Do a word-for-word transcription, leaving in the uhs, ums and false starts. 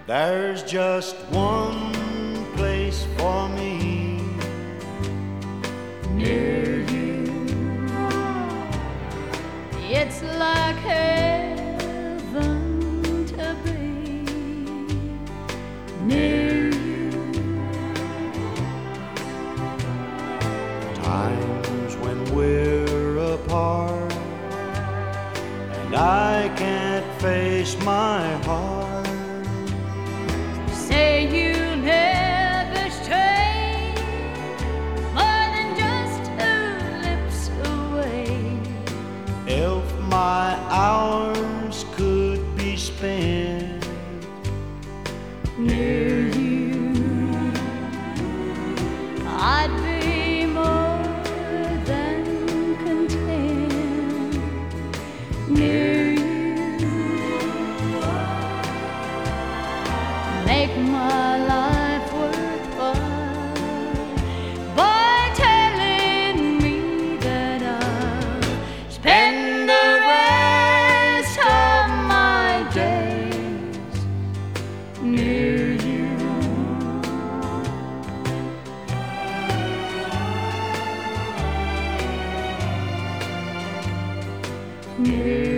There's just one place for me near you. It's like heaven to be near you. Times when we're apart and I can't face my heart. Say you never stray more than just two lips away. If my hours could be spent Near you, I'd be more than content. Near you, make my life worthwhile by telling me that I'll spend the rest of my days near you. Near